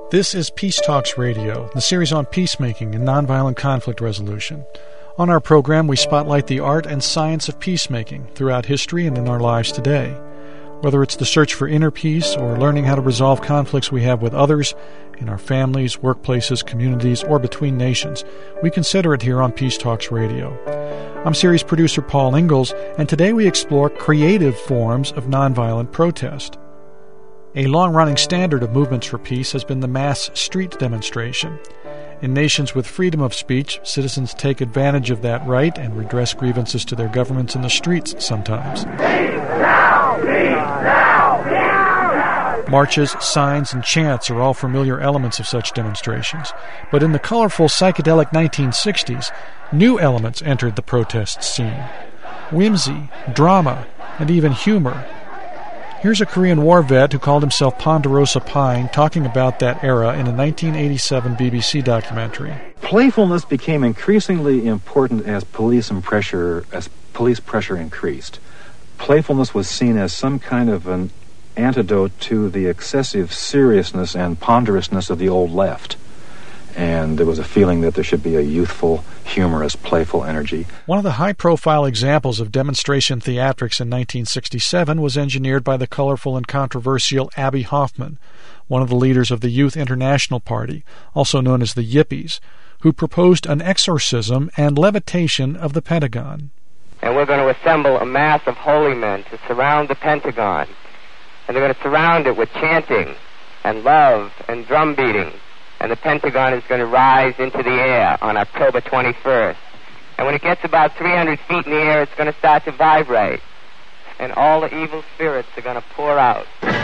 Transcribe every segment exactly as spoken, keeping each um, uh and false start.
This is Peace Talks Radio, the series on peacemaking and nonviolent conflict resolution. On our program, we spotlight the art and science of peacemaking throughout history and in our lives today. Whether it's the search for inner peace or learning how to resolve conflicts we have with others, in our families, workplaces, communities, or between nations, we consider it here on Peace Talks Radio. I'm series producer Paul Ingalls, and today we explore creative forms of nonviolent protest. A long-running standard of movements for peace has been the mass street demonstration. In nations with freedom of speech, citizens take advantage of that right and redress grievances to their governments in the streets sometimes. Peace now! Peace now! Peace now! Marches, signs, and chants are all familiar elements of such demonstrations. But in the colorful psychedelic nineteen sixties, new elements entered the protest scene. Whimsy, drama, and even humor. Here's a Korean War vet who called himself Ponderosa Pine talking about that era in a nineteen eighty-seven B B C documentary. Playfulness became increasingly important as police and pressure, as police pressure increased. Playfulness was seen as some kind of an antidote to the excessive seriousness and ponderousness of the old left. And there was a feeling that there should be a youthful, humorous, playful energy. One of the high-profile examples of demonstration theatrics in nineteen sixty-seven was engineered by the colorful and controversial Abbie Hoffman, one of the leaders of the Youth International Party, also known as the Yippies, who proposed an exorcism and levitation of the Pentagon. And we're going to assemble a mass of holy men to surround the Pentagon. And they're going to surround it with chanting and love and drum beating. And the Pentagon is going to rise into the air on October twenty-first. And when it gets about three hundred feet in the air, it's going to start to vibrate. And all the evil spirits are going to pour out.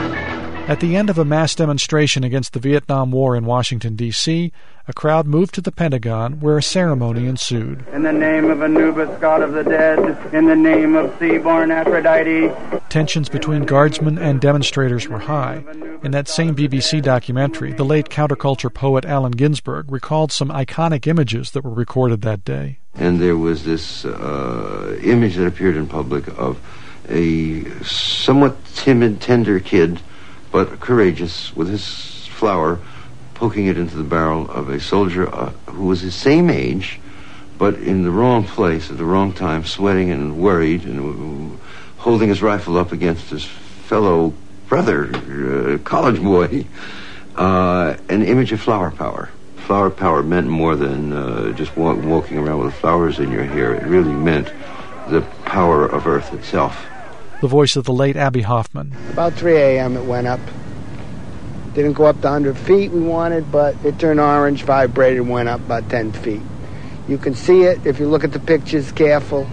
At the end of a mass demonstration against the Vietnam War in Washington, D C, a crowd moved to the Pentagon where a ceremony ensued. In the name of Anubis, god of the dead, in the name of sea-born Aphrodite. Tensions between guardsmen and demonstrators were high. In that same B B C documentary, the late counterculture poet Allen Ginsberg recalled some iconic images that were recorded that day. And there was this uh, image that appeared in public of a somewhat timid, tender kid, but courageous, with his flower poking it into the barrel of a soldier uh, who was his same age, but in the wrong place at the wrong time, sweating and worried, and uh, holding his rifle up against his fellow brother, uh, college boy. Uh, an image of flower power. Flower power meant more than uh, just walk, walking around with flowers in your hair. It really meant the power of Earth itself. The voice of the late Abbie Hoffman. About three a.m. it went up. Didn't go up to one hundred feet we wanted, but it turned orange, vibrated, and went up about ten feet. You can see it if you look at the pictures careful.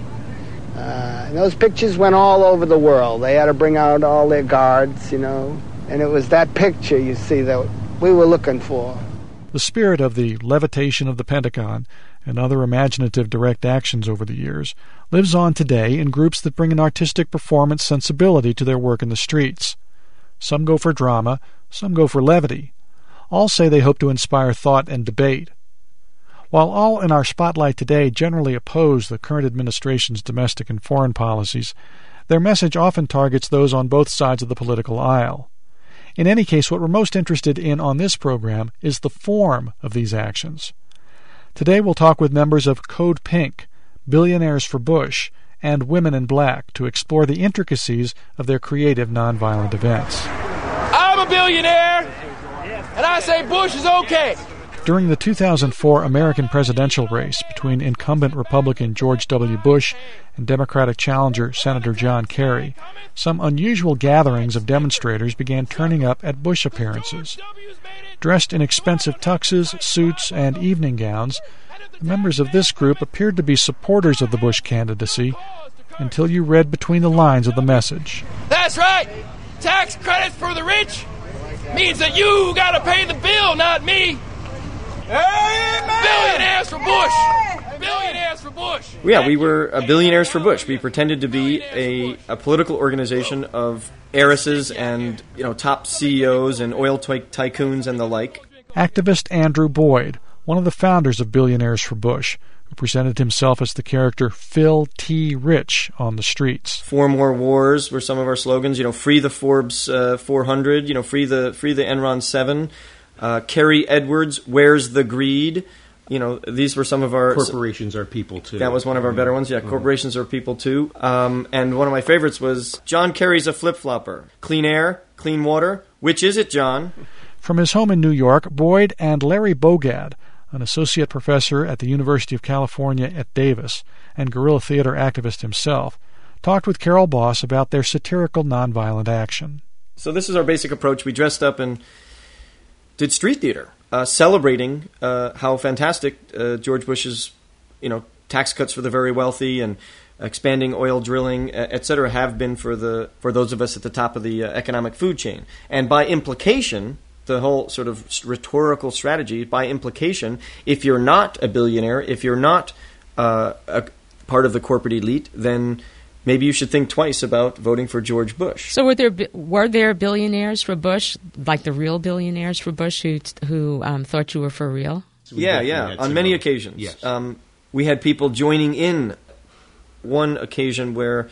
Uh, and those pictures went all over the world. They had to bring out all their guards, you know. And it was that picture, you see, that we were looking for. The spirit of the levitation of the Pentagon and other imaginative direct actions over the years lives on today in groups that bring an artistic performance sensibility to their work in the streets. Some go for drama, some go for levity. All say they hope to inspire thought and debate. While all in our spotlight today generally oppose the current administration's domestic and foreign policies, their message often targets those on both sides of the political aisle. In any case, what we're most interested in on this program is the form of these actions. Today we'll talk with members of Code Pink, Billionaires for Bush, and Women in Black to explore the intricacies of their creative nonviolent events. I'm a billionaire, and I say Bush is okay. During the two thousand four American presidential race between incumbent Republican George W. Bush and Democratic challenger Senator John Kerry, some unusual gatherings of demonstrators began turning up at Bush appearances. Dressed in expensive tuxes, suits, and evening gowns, the members of this group appeared to be supporters of the Bush candidacy until you read between the lines of the message. That's right! Tax credits for the rich means that you gotta pay the bill, not me! Amen. Billionaires for Bush! Billionaires for Bush! Yeah, we were uh, Billionaires for Bush. We pretended to be a, a political organization of heiresses and, you know, top C E Os and oil ty- tycoons and the like. Activist Andrew Boyd, one of the founders of Billionaires for Bush, who presented himself as the character Phil T. Rich on the streets. Four more wars were some of our slogans. You know, free the Forbes uh, four hundred. You know, free the free the Enron seven. Uh, Kerry Edwards, Where's the Greed? You know, these were some of our... Corporations are people, too. That was one of our better ones, yeah. Mm-hmm. Corporations are people, too. Um, and one of my favorites was John Kerry's a flip-flopper. Clean air, clean water. Which is it, John? From his home in New York, Boyd and Larry Bogad, an associate professor at the University of California at Davis and guerrilla theater activist himself, talked with Carol Boss about their satirical nonviolent action. So this is our basic approach. We dressed up and did street theater. Uh, celebrating uh, how fantastic uh, George Bush's, you know, tax cuts for the very wealthy and expanding oil drilling, et cetera, have been for the for those of us at the top of the uh, economic food chain. And by implication, the whole sort of rhetorical strategy, by implication, if you're not a billionaire, if you're not uh, a part of the corporate elite, then maybe you should think twice about voting for George Bush. So were there were there billionaires for Bush, like the real billionaires for Bush, who who um, thought you were for real? So yeah, yeah, on many occasions. Yes. Um, we had people joining in. One occasion where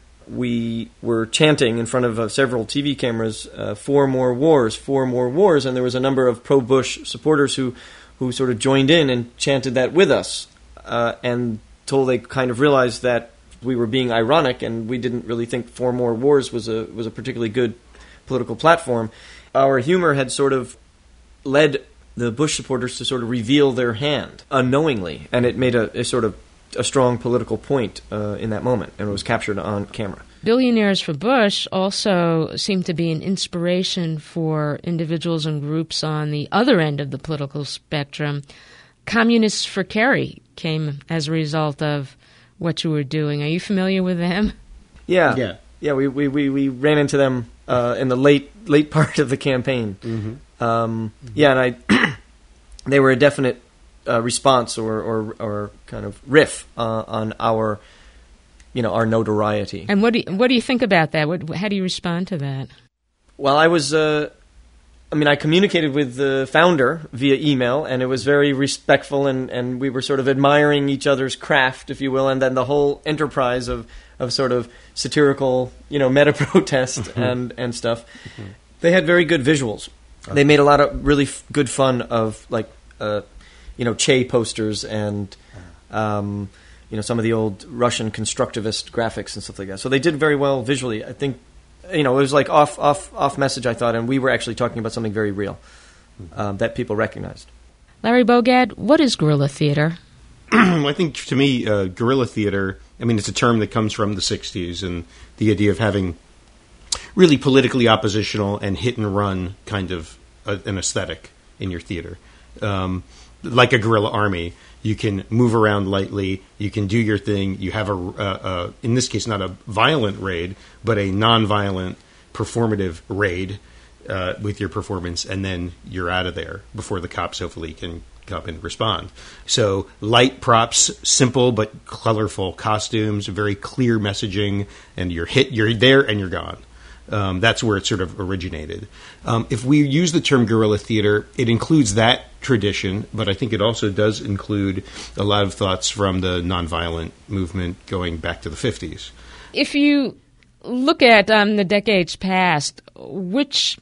we were chanting in front of uh, several T V cameras, uh, four more wars, four more wars, and there was a number of pro-Bush supporters who, who sort of joined in and chanted that with us, uh, and till they kind of realized that we were being ironic and we didn't really think four more wars was a was a particularly good political platform. Our humor had sort of led the Bush supporters to sort of reveal their hand unknowingly, and it made a, a sort of a strong political point uh, in that moment, and it was captured on camera. Billionaires for Bush also seemed to be an inspiration for individuals and groups on the other end of the political spectrum. Communists for Kerry came as a result of what you were doing. Are you familiar with them? Yeah, yeah, yeah. We we, we, we ran into them uh, in the late late part of the campaign. Mm-hmm. Um, mm-hmm. Yeah, and I they were a definite uh, response or, or or kind of riff uh, on our you know our notoriety. And what do you, what do you think about that? What, how do you respond to that? Well, I was. Uh, I mean, I communicated with the founder via email, and it was very respectful, and, and we were sort of admiring each other's craft, if you will, and then the whole enterprise of, of sort of satirical, you know, meta-protest and, and stuff. They had very good visuals. They made a lot of really f- good fun of, like, uh, you know, Che posters and, um, you know, some of the old Russian constructivist graphics and stuff like that. So they did very well visually. I think... You know, it was like off, off, off message, I thought, and we were actually talking about something very real um, that people recognized. Larry Bogad, what is guerrilla theater? I think, to me, uh, guerrilla theater, I mean, it's a term that comes from the sixties, and the idea of having really politically oppositional and hit-and-run kind of a, an aesthetic in your theater. Um, like a guerrilla army. You can move around lightly. You can do your thing. You have a, uh, uh, in this case, not a violent raid, but a non-violent performative raid uh, with your performance, and then you're out of there before the cops hopefully can come and respond. So light props, simple but colorful costumes, very clear messaging, and you're hit. You're there and you're gone. Um, that's where it sort of originated. Um, if we use the term guerrilla theater, it includes that tradition, but I think it also does include a lot of thoughts from the nonviolent movement going back to the fifties. If you look at um, the decades past, which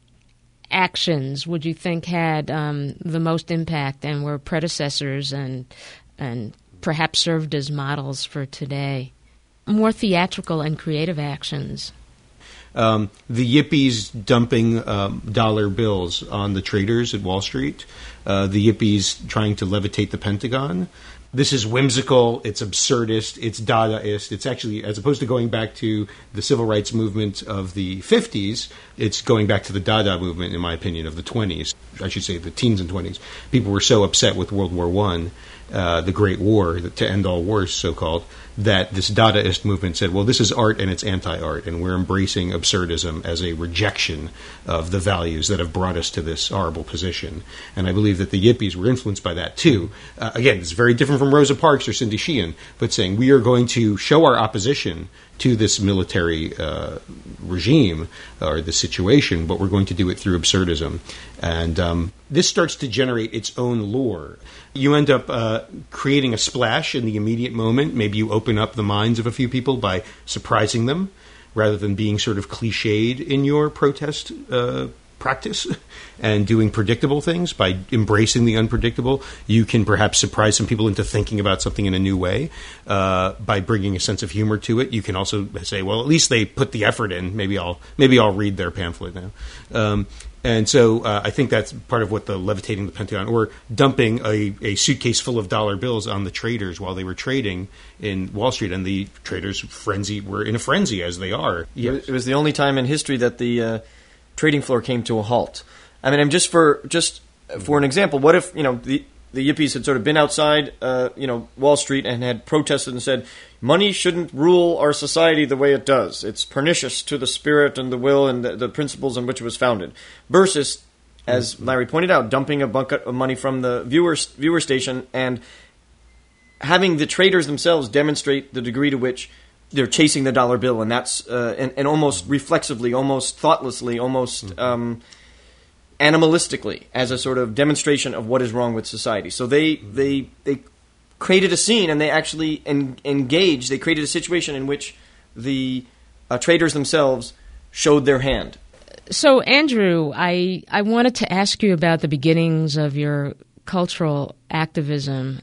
actions would you think had um, the most impact and were predecessors and and perhaps served as models for today? More theatrical and creative actions. Um, the yippies dumping um, dollar bills on the traders at Wall Street, uh, the yippies trying to levitate the Pentagon. This is whimsical, it's absurdist, it's Dadaist. It's actually, as opposed to going back to the civil rights movement of the fifties, it's going back to the Dada movement, in my opinion, of the twenties. I should say the teens and twenties. People were so upset with World War One, uh, the Great War, to end all wars, so-called, that this Dadaist movement said, well, this is art and it's anti-art, and we're embracing absurdism as a rejection of the values that have brought us to this horrible position. And I believe that the yippies were influenced by that, too. Uh, again, it's very different from Rosa Parks or Cindy Sheehan, but saying we are going to show our opposition to this military uh, regime or the situation, but we're going to do it through absurdism. And um, this starts to generate its own lore. You end up uh, creating a splash in the immediate moment. Maybe you open up the minds of a few people by surprising them rather than being sort of cliched in your protest uh, practice and doing predictable things, by embracing the unpredictable, you can perhaps surprise some people into thinking about something in a new way. Uh, by bringing a sense of humor to it, you can also say, well, at least they put the effort in. Maybe I'll maybe I'll read their pamphlet now. Um, and so uh, I think that's part of what the levitating the Pentagon, or dumping a, a suitcase full of dollar bills on the traders while they were trading in Wall Street, and the traders frenzy were in a frenzy, as they are. Yes. It was the only time in history that the uh, trading floor came to a halt. I mean, I'm just for just for an example, what if, you know, the the yippies had sort of been outside, uh, you know, Wall Street and had protested and said, money shouldn't rule our society the way it does. It's pernicious to the spirit and the will and the, the principles on which it was founded. Versus, as Larry pointed out, dumping a bucket of money from the viewer viewer station and having the traders themselves demonstrate the degree to which they're chasing the dollar bill, and that's uh, and, and almost reflexively, almost thoughtlessly, almost mm-hmm. um, animalistically, as a sort of demonstration of what is wrong with society. So they they they created a scene, and they actually en- engaged. They created a situation in which the uh, traders themselves showed their hand. So, Andrew, I I wanted to ask you about the beginnings of your cultural activism.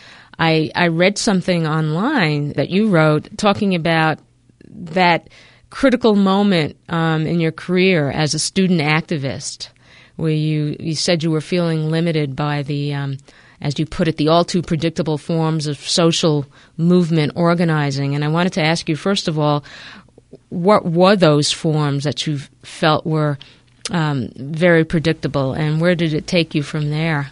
I I read something online that you wrote talking about that critical moment um, in your career as a student activist, where you, you said you were feeling limited by the, um, as you put it, the all too predictable forms of social movement organizing. And I wanted to ask you, first of all, what were those forms that you felt were um, very predictable, and where did it take you from there?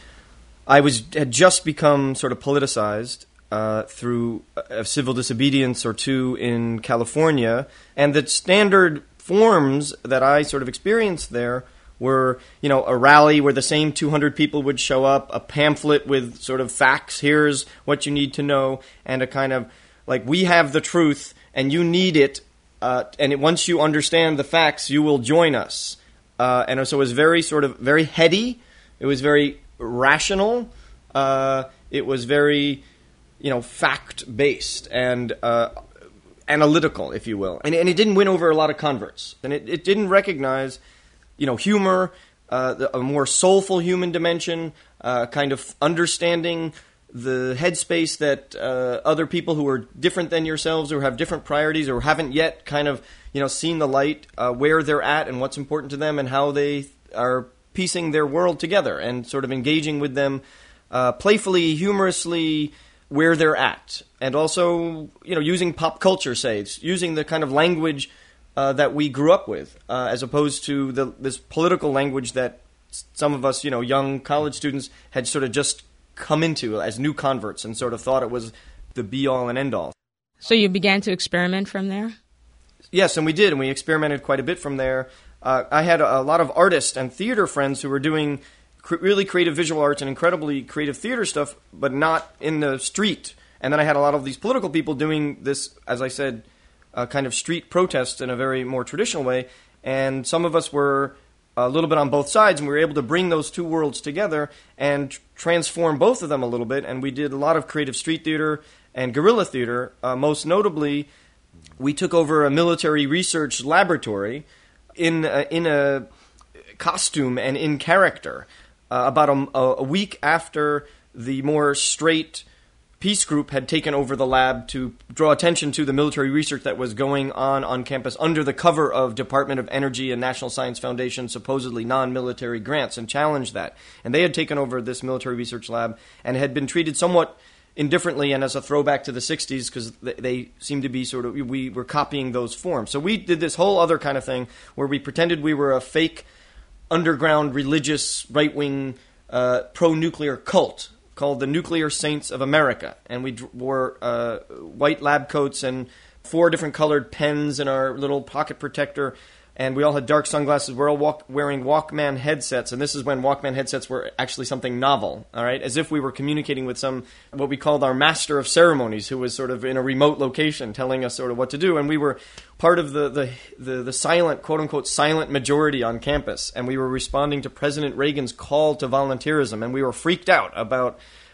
I was had just become sort of politicized uh, through a civil disobedience or two in California, and the standard forms that I sort of experienced there were, you know, a rally where the same two hundred people would show up, a pamphlet with sort of facts, here's what you need to know, and a kind of, like, we have the truth, and you need it, uh, and it, once you understand the facts, you will join us. Uh, and so it was very sort of, very heady, it was very rational, uh, it was very, you know, fact-based, and uh, analytical, if you will. And, and it didn't win over a lot of converts, and it, it didn't recognize, you know, humor, uh, a more soulful human dimension, uh, kind of understanding the headspace that uh, other people who are different than yourselves, or have different priorities, or haven't yet kind of, you know, seen the light, uh, where they're at and what's important to them, and how they are piecing their world together, and sort of engaging with them uh, playfully, humorously, where they're at, and also, you know, using pop culture, say, using the kind of language Uh, that we grew up with, uh, as opposed to the, this political language that some of us, you know, young college students had sort of just come into as new converts and sort of thought it was the be-all and end-all. So you began to experiment from there? Yes, and we did, and we experimented quite a bit from there. Uh, I had a, a lot of artists and theater friends who were doing cr- really creative visual arts and incredibly creative theater stuff, but not in the street. And then I had a lot of these political people doing this, as I said, Uh, kind of street protest in a very more traditional way, and some of us were a little bit on both sides, and we were able to bring those two worlds together and tr- transform both of them a little bit, and we did a lot of creative street theater and guerrilla theater. Uh, most notably, we took over a military research laboratory in a, in a costume and in character uh, about a, a week after the more straight Peace Group had taken over the lab to draw attention to the military research that was going on on campus under the cover of Department of Energy and National Science Foundation supposedly non-military grants, and challenged that. And they had taken over this military research lab and had been treated somewhat indifferently and as a throwback to the sixties, because they seemed to be sort of, we were copying those forms. So we did this whole other kind of thing where we pretended we were a fake underground religious right-wing uh, pro-nuclear cult called the Nuclear Saints of America, and we wore uh, white lab coats and four different colored pens in our little pocket protector, and we all had dark sunglasses. We're all walk- wearing Walkman headsets, and this is when Walkman headsets were actually something novel, all right, as if we were communicating with some, what we called our master of ceremonies, who was sort of in a remote location telling us sort of what to do, and we were part of the, the, the, the silent, quote-unquote, silent majority on campus, and we were responding to President Reagan's call to volunteerism, and we were freaked out about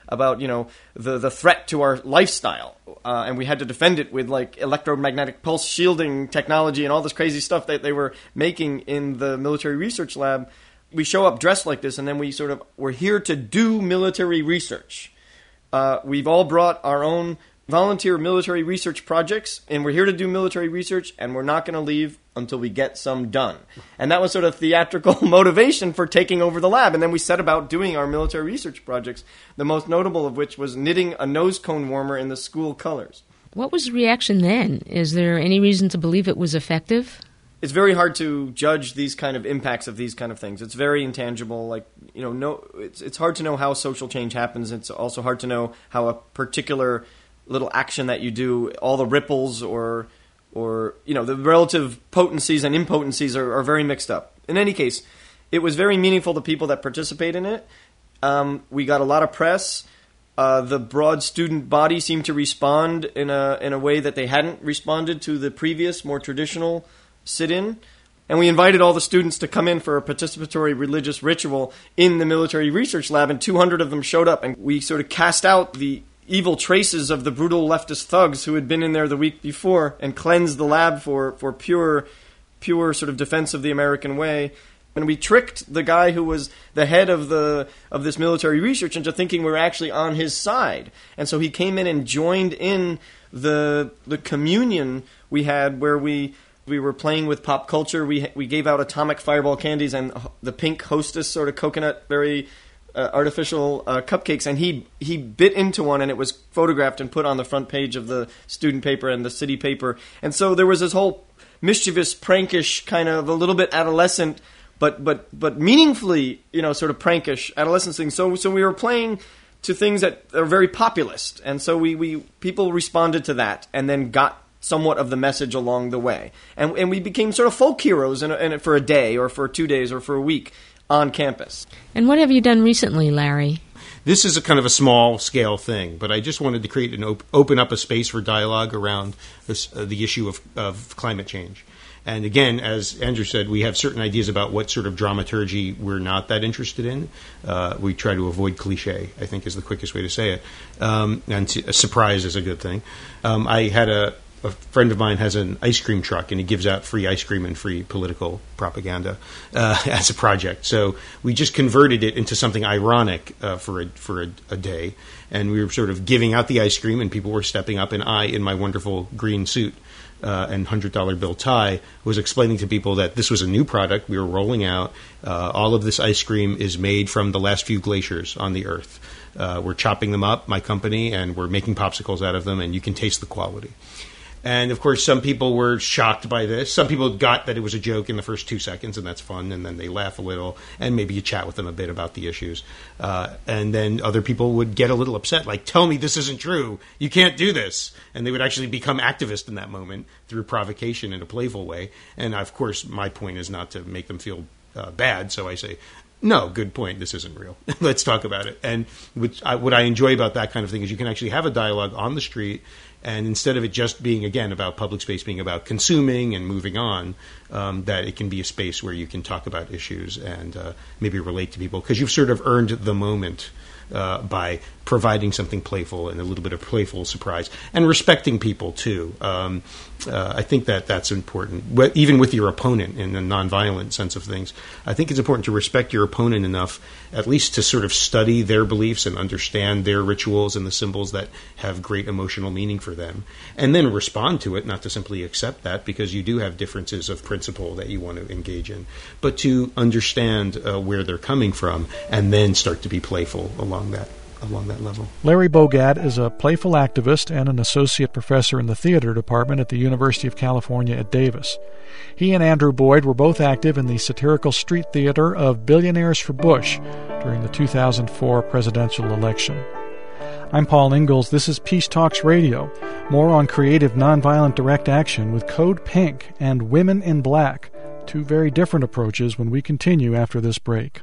about you know the the threat to our lifestyle, uh, and we had to defend it with like electromagnetic pulse shielding technology and all this crazy stuff that they were making in the military research lab. We show up dressed like this, and then we sort of we're here to do military research. Uh, we've all brought our own volunteer military research projects, and we're here to do military research, and we're not going to leave until we get some done. And that was sort of theatrical motivation for taking over the lab. And then we set about doing our military research projects, the most notable of which was knitting a nose cone warmer in the school colors. What was the reaction then? Is there any reason to believe it was effective? It's very hard to judge these kind of impacts of these kind of things. It's very intangible. Like, you know, no, it's it's hard to know how social change happens. It's also hard to know how a particular little action that you do, all the ripples or, or you know, the relative potencies and impotencies are, are very mixed up. In any case, it was very meaningful to people that participate in it. Um, we got a lot of press. Uh, the broad student body seemed to respond in a in a way that they hadn't responded to the previous, more traditional sit-in. And we invited all the students to come in for a participatory religious ritual in the military research lab, and two hundred of them showed up, and we sort of cast out the evil traces of the brutal leftist thugs who had been in there the week before and cleansed the lab for, for pure, pure sort of defense of the American way. And we tricked the guy who was the head of the of this military research into thinking we were actually on his side. And so he came in and joined in the the communion we had where we we were playing with pop culture. We we gave out atomic fireball candies and the pink Hostess sort of coconut very Uh, artificial uh, cupcakes, and he he bit into one, and it was photographed and put on the front page of the student paper and the city paper. And so there was this whole mischievous, prankish kind of a little bit adolescent, but but but meaningfully, you know, sort of prankish adolescence thing. So so we were playing to things that are very populist, and so we, we people responded to that, and then got somewhat of the message along the way, and and we became sort of folk heroes in a, in a, for a day or for two days or for a week on campus. And what have you done recently, Larry? This is a kind of a small-scale thing, but I just wanted to create an op- open up a space for dialogue around this, uh, the issue of, of climate change. And again, as Andrew said, we have certain ideas about what sort of dramaturgy we're not that interested in. Uh, we try to avoid cliche, I think is the quickest way to say it. Um, and t- a surprise is a good thing. Um, I had a A friend of mine has an ice cream truck, and he gives out free ice cream and free political propaganda uh, as a project. So we just converted it into something ironic uh, for a, for a, a day, and we were sort of giving out the ice cream, and people were stepping up, and I, in my wonderful green suit uh, and one hundred dollar bill tie, was explaining to people that this was a new product we were rolling out. Uh, all of this ice cream is made from the last few glaciers on the Earth. Uh, we're chopping them up, my company, and we're making popsicles out of them, and you can taste the quality. And, of course, some people were shocked by this. Some people got that it was a joke in the first two seconds, and that's fun, and then they laugh a little, and maybe you chat with them a bit about the issues. Uh, and then other people would get a little upset, like, tell me this isn't true. You can't do this. And they would actually become activists in that moment through provocation in a playful way. And, of course, my point is not to make them feel uh, bad, so I say, no, good point. This isn't real. Let's talk about it. And which I, what I enjoy about that kind of thing is you can actually have a dialogue on the street, and instead of it just being, again, about public space being about consuming and moving on, um, that it can be a space where you can talk about issues and uh, maybe relate to people, because you've sort of earned the moment uh, by providing something playful and a little bit of playful surprise, and respecting people, too. Um, uh, I think that that's important, even with your opponent in a nonviolent sense of things. I think it's important to respect your opponent enough, at least to sort of study their beliefs and understand their rituals and the symbols that have great emotional meaning for them, and then respond to it, not to simply accept that, because you do have differences of principle that you want to engage in, but to understand uh, where they're coming from, and then start to be playful along that. along that level. Larry Bogat is a playful activist and an associate professor in the theater department at the University of California at Davis. He and Andrew Boyd were both active in the satirical street theater of Billionaires for Bush during the two thousand four presidential election. I'm Paul Ingalls. This is Peace Talks Radio. More on creative nonviolent direct action with Code Pink and Women in Black, two very different approaches, when we continue after this break.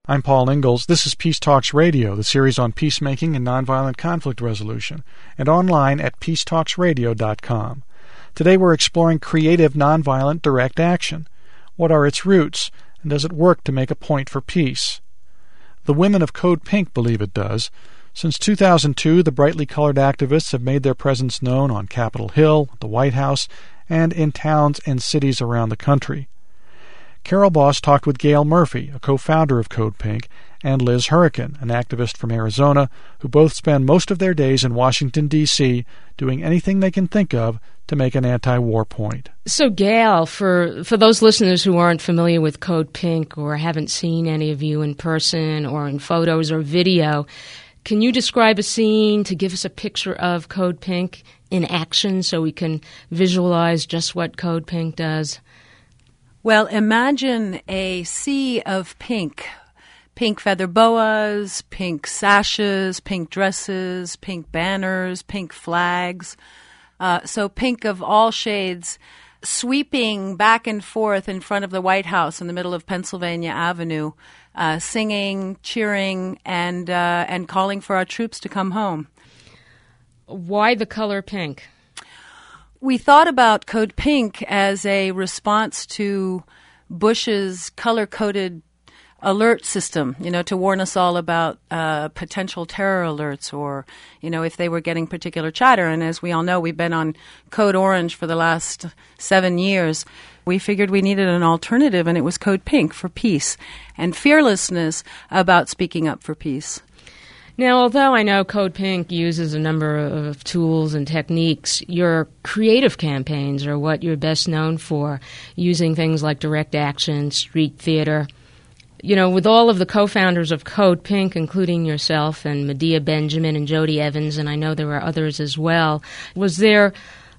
I'm Paul Ingalls. This is Peace Talks Radio, the series on peacemaking and nonviolent conflict resolution, and online at peace talks radio dot com. Today we're exploring creative nonviolent direct action. What are its roots, and does it work to make a point for peace? The women of Code Pink believe it does. Since two thousand two, the brightly colored activists have made their presence known on Capitol Hill, the White House, and in towns and cities around the country. Carol Boss talked with Gail Murphy, a co-founder of Code Pink, and Liz Hurricane, an activist from Arizona, who both spend most of their days in Washington, D C, doing anything they can think of to make an anti-war point. So, Gail, for, for those listeners who aren't familiar with Code Pink or haven't seen any of you in person or in photos or video, can you describe a scene to give us a picture of Code Pink in action so we can visualize just what Code Pink does? Well, imagine a sea of pink. Pink feather boas, pink sashes, pink dresses, pink banners, pink flags. Uh, so pink of all shades, sweeping back and forth in front of the White House in the middle of Pennsylvania Avenue, uh, singing, cheering, and uh, and calling for our troops to come home. Why the color pink? We thought about Code Pink as a response to Bush's color-coded alert system, you know, to warn us all about uh, potential terror alerts or, you know, if they were getting particular chatter. And as we all know, we've been on Code Orange for the last seven years. We figured we needed an alternative, and it was Code Pink for peace and fearlessness about speaking up for peace. Now, although I know Code Pink uses a number of tools and techniques, your creative campaigns are what you're best known for, using things like direct action, street theater. You know, with all of the co-founders of Code Pink, including yourself and Medea Benjamin and Jody Evans, and I know there were others as well, was there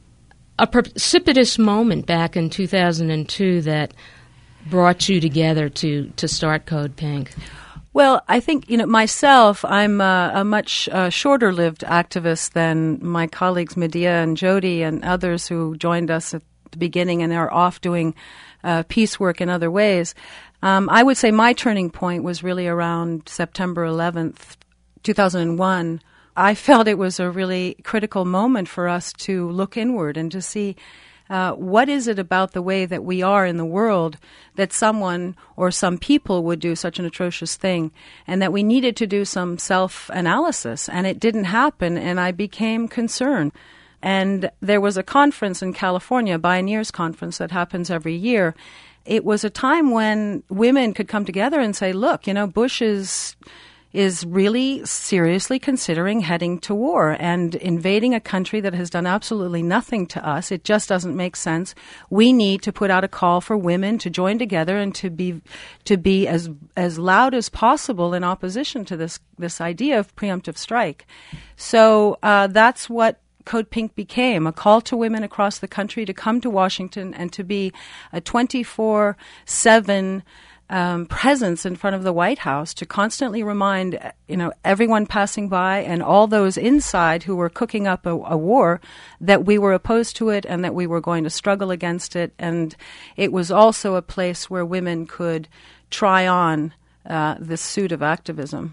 a precipitous moment back in two thousand two that brought you together to, to start Code Pink? Well, I think, you know, myself, I'm uh, a much uh, shorter-lived activist than my colleagues Medea and Jody and others who joined us at the beginning and are off doing uh, peace work in other ways. Um, I would say my turning point was really around September eleventh, two thousand one. I felt it was a really critical moment for us to look inward and to see Uh, what is it about the way that we are in the world that someone or some people would do such an atrocious thing, and that we needed to do some self-analysis, and it didn't happen, and I became concerned. And there was a conference in California, a Bioneers Conference that happens every year. It was a time when women could come together and say, look, you know, Bush is... is really seriously considering heading to war and invading a country that has done absolutely nothing to us. It just doesn't make sense. We need to put out a call for women to join together and to be to be as as loud as possible in opposition to this this idea of preemptive strike. So uh, that's what Code Pink became, a call to women across the country to come to Washington and to be a twenty-four seven Um, presence in front of the White House to constantly remind, you know, everyone passing by and all those inside who were cooking up a, a war that we were opposed to it and that we were going to struggle against it. And it was also a place where women could try on uh, this suit of activism.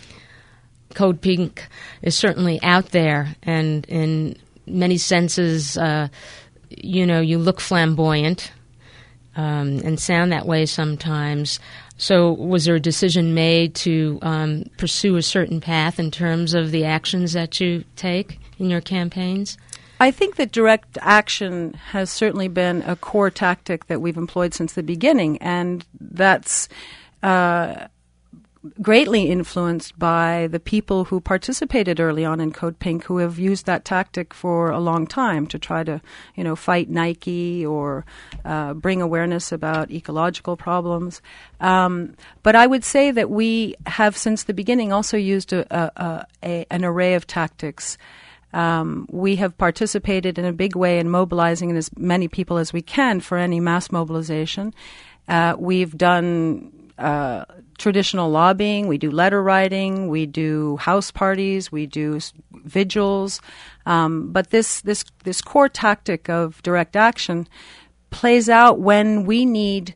Code Pink is certainly out there, and in many senses, uh, you know, you look flamboyant. Um, and sound that way sometimes. So was there a decision made to um, pursue a certain path in terms of the actions that you take in your campaigns? I think that direct action has certainly been a core tactic that we've employed since the beginning, and that's uh, greatly influenced by the people who participated early on in Code Pink, who have used that tactic for a long time to try to, you know, fight Nike or uh, bring awareness about ecological problems. Um, but I would say that we have, since the beginning, also used a, a, a, an array of tactics. Um, we have participated in a big way in mobilizing as many people as we can for any mass mobilization. Uh, we've done uh, traditional lobbying, we do letter writing, we do house parties, we do vigils. Um, but this, this, this core tactic of direct action plays out when we need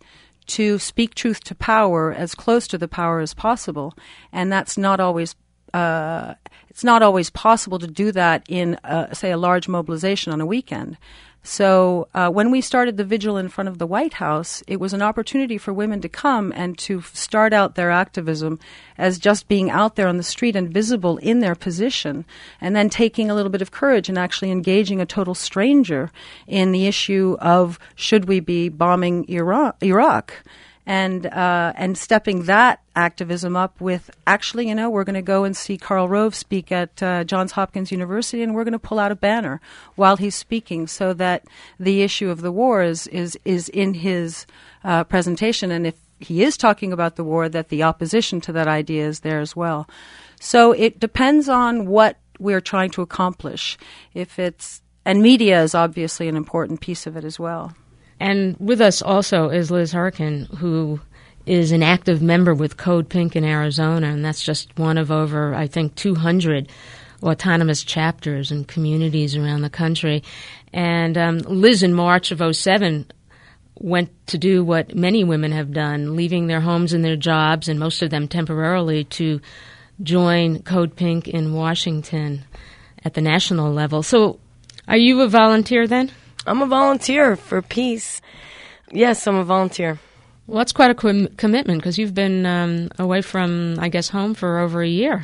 to speak truth to power as close to the power as possible. And that's not always uh, it's not always possible to do that in, uh, say, a large mobilization on a weekend. So uh, when we started the vigil in front of the White House, it was an opportunity for women to come and to start out their activism as just being out there on the street and visible in their position, and then taking a little bit of courage and actually engaging a total stranger in the issue of should we be bombing Iraq, Iraq and uh, and stepping that activism up with, actually, you know, we're going to go and see Karl Rove speak at uh, Johns Hopkins University, and we're going to pull out a banner while he's speaking so that the issue of the war is, is, is in his uh, presentation. And if he is talking about the war, that the opposition to that idea is there as well. So it depends on what we're trying to accomplish. If it's, and media is obviously an important piece of it as well. And with us also is Liz Hurricane, who is an active member with Code Pink in Arizona, and that's just one of over, I think, two hundred autonomous chapters and communities around the country. And um, Liz, in March of oh seven, went to do what many women have done, leaving their homes and their jobs, and most of them temporarily, to join Code Pink in Washington at the national level. So are you a volunteer then? I'm a volunteer for peace. Yes, I'm a volunteer. Well, that's quite a com- commitment because you've been um, away from, I guess, home for over a year.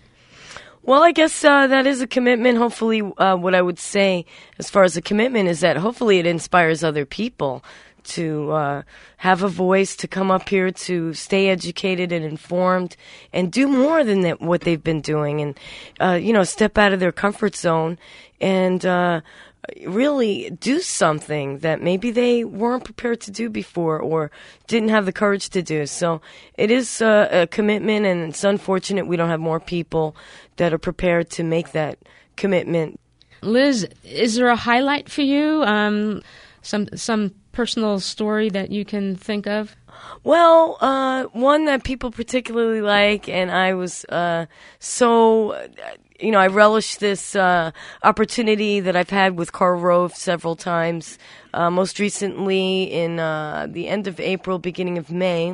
Well, I guess uh, that is a commitment. Hopefully, uh, what I would say as far as a commitment is that hopefully it inspires other people to uh, have a voice, to come up here, to stay educated and informed, and do more than that, what they've been doing, and uh, you know, step out of their comfort zone and uh, really do something that maybe they weren't prepared to do before or didn't have the courage to do. So it is uh, a commitment, and it's unfortunate we don't have more people that are prepared to make that commitment. Liz, is there a highlight for you? Um, some some personal story that you can think of? Well, uh, one that people particularly like, and I was uh, so... Uh, You know, I relish this uh, opportunity that I've had with Karl Rove several times, uh, most recently in uh, the end of April, beginning of May.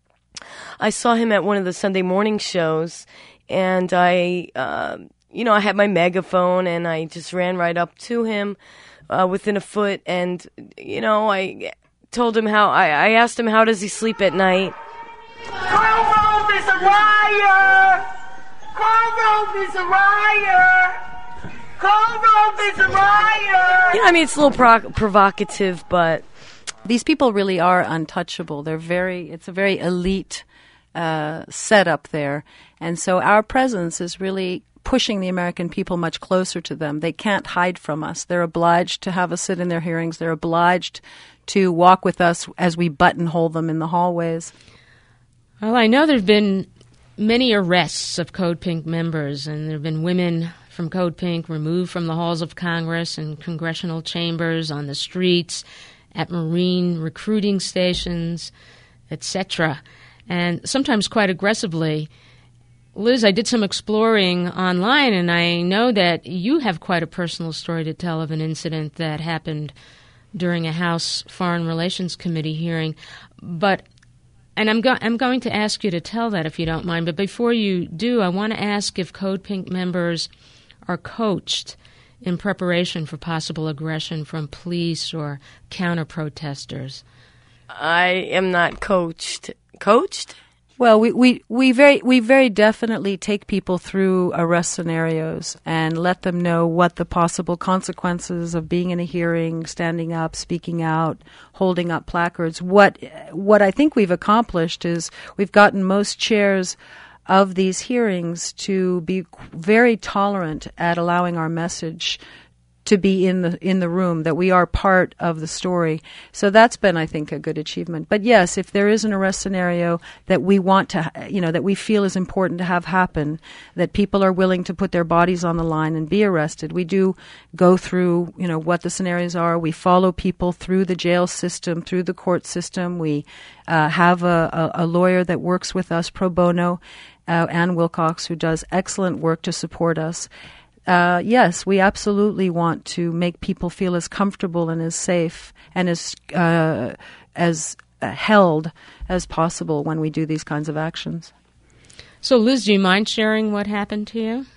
I saw him at one of the Sunday morning shows, and I, uh, you know, I had my megaphone, and I just ran right up to him uh, within a foot, and, you know, I told him how, I, I asked him how does he sleep at night. Karl Rove is a liar! Karl Rove is a liar! Karl Rove is a liar! You know, I mean, it's a little pro- provocative, but these people really are untouchable. They're very, it's a very elite uh, setup there. And so our presence is really pushing the American people much closer to them. They can't hide from us. They're obliged to have us sit in their hearings. They're obliged to walk with us as we buttonhole them in the hallways. Well, I know there have been many arrests of Code Pink members, and there have been women from Code Pink removed from the halls of Congress and congressional chambers, on the streets, at Marine recruiting stations, et cetera, and sometimes quite aggressively. Liz, I did some exploring online, and I know that you have quite a personal story to tell of an incident that happened during a House Foreign Relations Committee hearing. But And I'm, go- I'm going to ask you to tell that if you don't mind. But before you do, I want to ask if Code Pink members are coached in preparation for possible aggression from police or counter-protesters. I am not coached. Coached? Well, we, we, we very we very definitely take people through arrest scenarios and let them know what the possible consequences of being in a hearing, standing up, speaking out, holding up placards. What what I think we've accomplished is we've gotten most chairs of these hearings to be very tolerant at allowing our message to be in the in the room, that we are part of the story. So that's been, I think, a good achievement. But yes, if there is an arrest scenario that we want to, you know, that we feel is important to have happen, that people are willing to put their bodies on the line and be arrested, we do go through, you know, what the scenarios are. We follow people through the jail system, through the court system. We uh, have a, a, a lawyer that works with us pro bono, uh, Ann Wilcox, who does excellent work to support us. Uh, yes, we absolutely want to make people feel as comfortable and as safe and as uh, as held as possible when we do these kinds of actions. So, Liz, do you mind sharing what happened to you?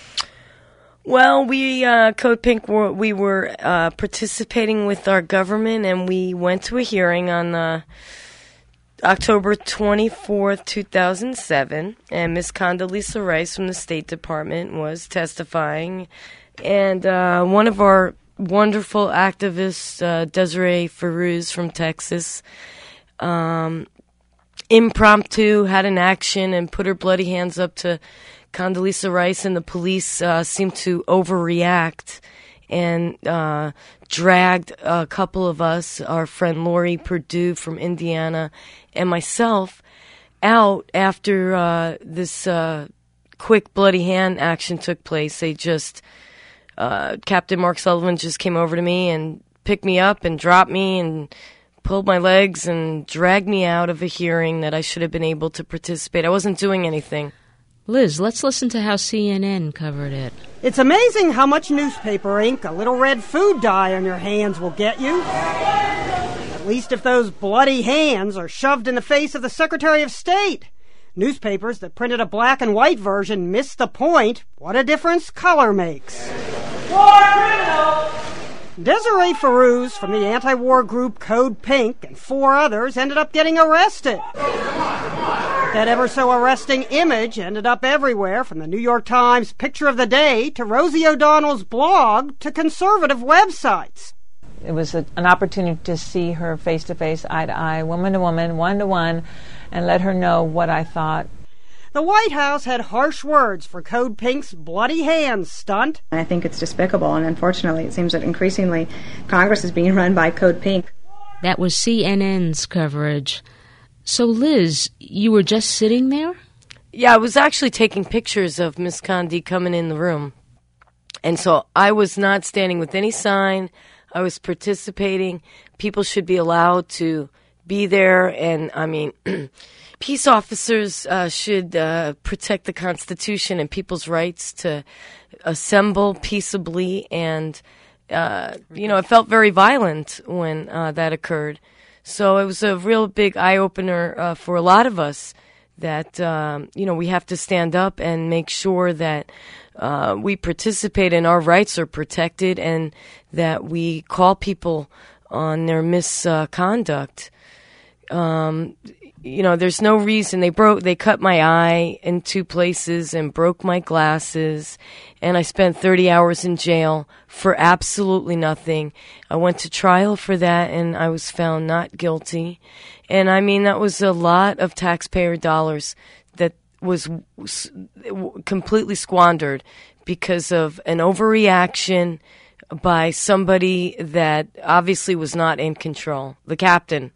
Well, we, uh, Code Pink, were, we were uh, participating with our government, and we went to a hearing on uh, October twenty-fourth, two thousand seven, and Miz Condoleezza Rice from the State Department was testifying, and uh, one of our wonderful activists, uh, Desiree Feruz from Texas, um, impromptu had an action and put her bloody hands up to Condoleezza Rice, and the police uh, seemed to overreact and uh, dragged a couple of us, our friend Lori Perdue from Indiana and myself, out after uh, this uh, quick bloody hand action took place. They just, uh, Captain Mark Sullivan just came over to me and picked me up and dropped me and pulled my legs and dragged me out of a hearing that I should have been able to participate. I wasn't doing anything. Liz, let's listen to how C N N covered it. It's amazing how much newspaper ink a little red food dye on your hands will get you. At least if those bloody hands are shoved in the face of the Secretary of State. Newspapers that printed a black and white version missed the point. What a difference color makes. War criminal! Desiree Feruz from the anti-war group Code Pink and four others ended up getting arrested. That ever-so-arresting image ended up everywhere, from the New York Times Picture of the Day to Rosie O'Donnell's blog to conservative websites. It was a, an opportunity to see her face-to-face, eye-to-eye, woman-to-woman, one-to-one, and let her know what I thought. The White House had harsh words for Code Pink's bloody hands stunt. I think it's despicable, and unfortunately it seems that increasingly Congress is being run by Code Pink. That was C N N's coverage. So, Liz, you were just sitting there? Yeah, I was actually taking pictures of Miss Condi coming in the room. And so I was not standing with any sign. I was participating. People should be allowed to be there. And, I mean, peace officers uh, should uh, protect the Constitution and people's rights to assemble peaceably. And, uh, you know, it felt very violent when uh, that occurred. So it was a real big eye-opener uh, for a lot of us that, um, you know, we have to stand up and make sure that uh, we participate and our rights are protected, and that we call people on their misconduct. Um, you know, there's no reason. They broke, they cut my eye in two places and broke my glasses, and I spent thirty hours in jail for absolutely nothing. I went to trial for that, and I was found not guilty. And I mean, that was a lot of taxpayer dollars that was completely squandered because of an overreaction by somebody that obviously was not in control, the captain.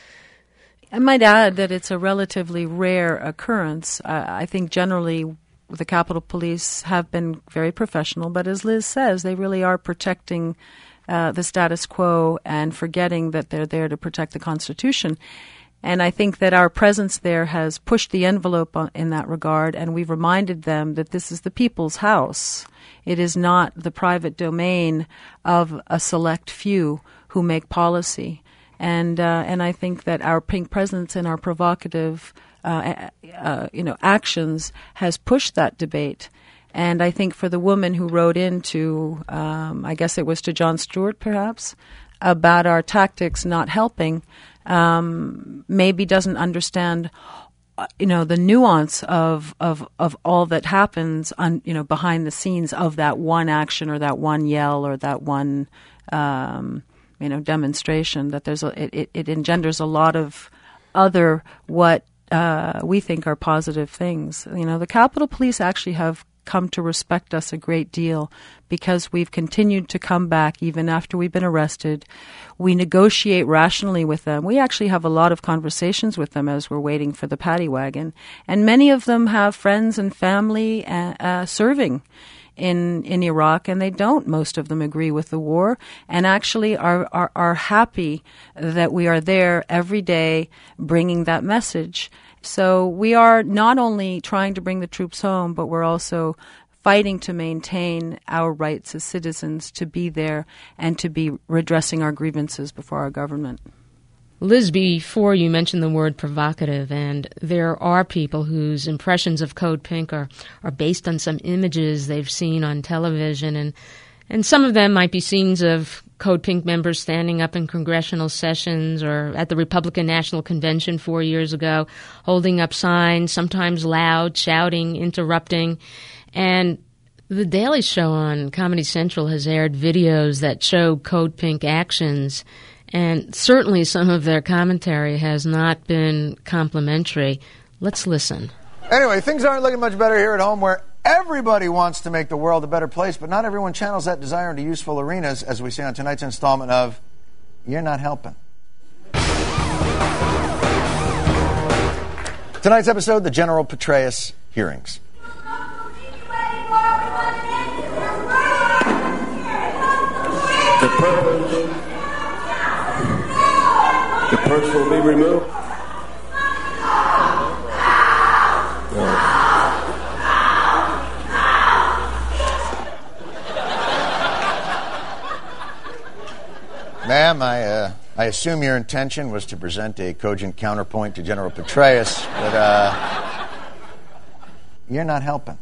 I might add that it's a relatively rare occurrence. Uh, I think generally the Capitol Police have been very professional, but as Liz says, they really are protecting uh, the status quo and forgetting that they're there to protect the Constitution. And I think that our presence there has pushed the envelope on, in that regard, and we've reminded them that this is the people's house. It is not the private domain of a select few who make policy. And uh, and I think that our pink presence and our provocative, uh, uh, you know, actions has pushed that debate. And I think for the woman who wrote into, um, I guess it was to Jon Stewart, perhaps, about our tactics not helping, um, maybe doesn't understand, uh, you know, the nuance of of of all that happens on, you know, behind the scenes of that one action or that one yell or that one. Um, you know, demonstration, that there's a, it, it, it engenders a lot of other what uh, we think are positive things. You know, the Capitol Police actually have come to respect us a great deal because we've continued to come back even after we've been arrested. We negotiate rationally with them. We actually have a lot of conversations with them as we're waiting for the paddy wagon. And many of them have friends and family uh, uh, serving in in Iraq, and they don't, most of them, agree with the war, and actually are, are, are happy that we are there every day bringing that message. So we are not only trying to bring the troops home, but we're also fighting to maintain our rights as citizens to be there and to be redressing our grievances before our government. Liz, before you mentioned the word provocative, and there are people whose impressions of Code Pink are, are based on some images they've seen on television, and, and some of them might be scenes of Code Pink members standing up in congressional sessions or at the Republican National Convention four years ago, holding up signs, sometimes loud, shouting, interrupting. And The Daily Show on Comedy Central has aired videos that show Code Pink actions, and certainly some of their commentary has not been complimentary. Let's listen. Anyway, things aren't looking much better here at home, where everybody wants to make the world a better place, but not everyone channels that desire into useful arenas, as we see on tonight's installment of You're Not Helping. Tonight's episode, the General Petraeus hearings. The purse, the purse will be removed. No. Ma'am, I, uh, I assume your intention was to present a cogent counterpoint to General Petraeus, but uh, you're not helping.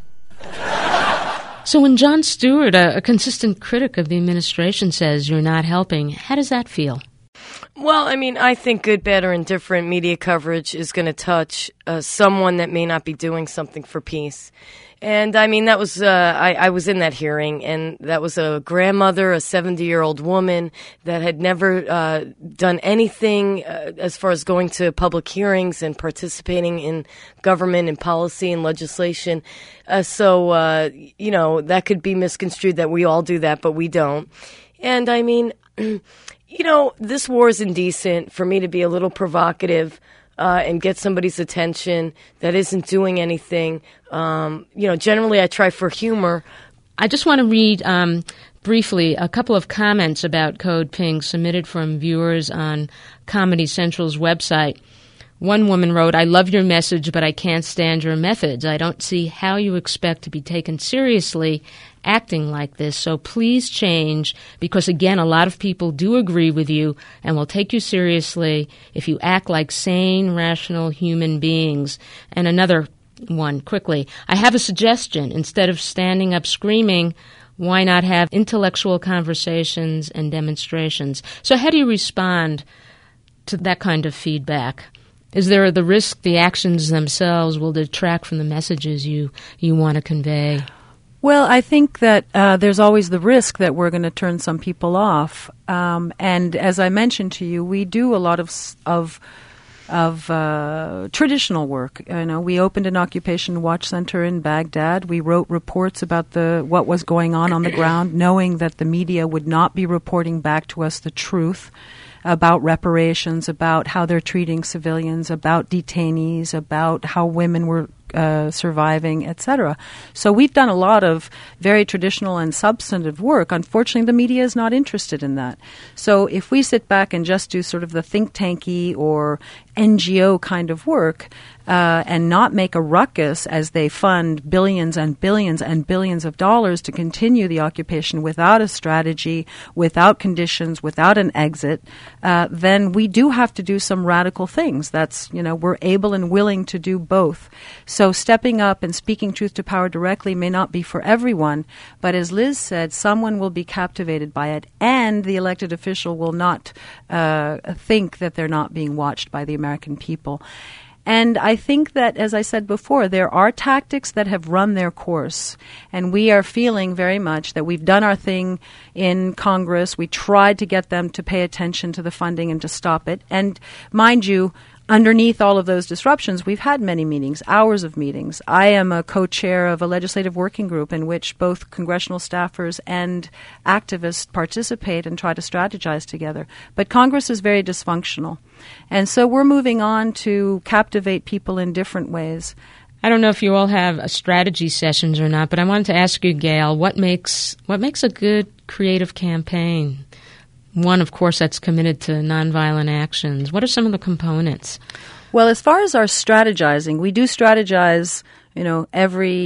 So when Jon Stewart, a, a consistent critic of the administration, says you're not helping, how does that feel? Well, I mean, I think good, bad, or indifferent media coverage is going to touch uh, someone that may not be doing something for peace. And, I mean, that was, uh, I, I was in that hearing, and that was a grandmother, a seventy-year-old woman that had never uh, done anything uh, as far as going to public hearings and participating in government and policy and legislation. Uh, so, uh, you know, that could be misconstrued that we all do that, but we don't. And, I mean, you know, this war is indecent. For me to be a little provocative Uh, and get somebody's attention that isn't doing anything. Um, you know, generally I try for humor. I just want to read um, briefly a couple of comments about Code Pink submitted from viewers on Comedy Central's website. One woman wrote, "I love your message, but I can't stand your methods. I don't see how you expect to be taken seriously acting like this. So please change, because, again, a lot of people do agree with you and will take you seriously if you act like sane, rational human beings." And another one, quickly, "I have a suggestion. Instead of standing up screaming, why not have intellectual conversations and demonstrations?" So how do you respond to that kind of feedback? Is there the risk the actions themselves will detract from the messages you, you want to convey? Well, I think that uh, there's always the risk that we're going to turn some people off. Um, and as I mentioned to you, we do a lot of of of uh, traditional work. You know, we opened an occupation watch center in Baghdad. We wrote reports about the what was going on on the ground, knowing that the media would not be reporting back to us the truth about reparations, about how they're treating civilians, about detainees, about how women were uh, surviving, et cetera. So we've done a lot of very traditional and substantive work. Unfortunately, the media is not interested in that. So if we sit back and just do sort of the think tanky or N G O kind of work uh, and not make a ruckus as they fund billions and billions and billions of dollars to continue the occupation without a strategy, without conditions, without an exit, uh, then we do have to do some radical things. That's, you know, we're able and willing to do both. So stepping up and speaking truth to power directly may not be for everyone, but as Liz said, someone will be captivated by it, and the elected official will not uh, think that they're not being watched by the American people. And I think that, as I said before, there are tactics that have run their course. And we are feeling very much that we've done our thing in Congress. We tried to get them to pay attention to the funding and to stop it. And mind you, underneath all of those disruptions, we've had many meetings, hours of meetings. I am a co-chair of a legislative working group in which both congressional staffers and activists participate and try to strategize together. But Congress is very dysfunctional. And so we're moving on to captivate people in different ways. I don't know if you all have a strategy sessions or not, but I wanted to ask you, Gail, what makes what makes a good creative campaign? One, of course, that's committed to nonviolent actions. What are some of the components? Well, as far as our strategizing, we do strategize, you know, every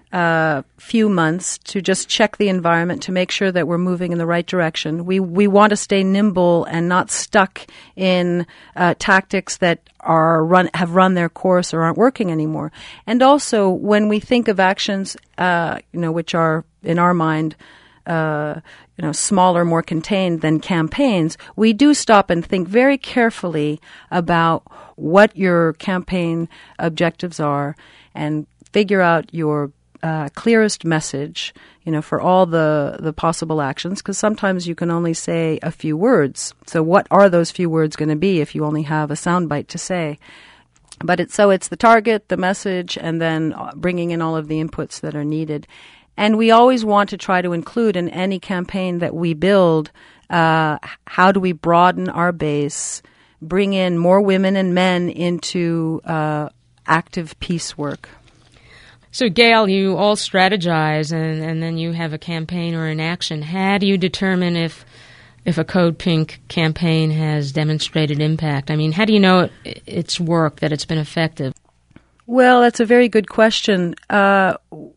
uh, few months to just check the environment to make sure that we're moving in the right direction. We we want to stay nimble and not stuck in uh, tactics that are run have run their course or aren't working anymore. And also, when we think of actions, uh, you know, which are in our mind, uh, you know, smaller, more contained than campaigns, we do stop and think very carefully about what your campaign objectives are and figure out your Uh, clearest message, you know, for all the, the possible actions, because sometimes you can only say a few words. So what are those few words going to be if you only have a soundbite to say? But it's, so it's the target, the message, and then bringing in all of the inputs that are needed. And we always want to try to include in any campaign that we build, uh, how do we broaden our base, bring in more women and men into uh, active peace work. So, Gail, you all strategize, and, and then you have a campaign or an action. How do you determine if if a Code Pink campaign has demonstrated impact? I mean, how do you know it, it's worked, that it's been effective? Well, that's a very good question. Uh,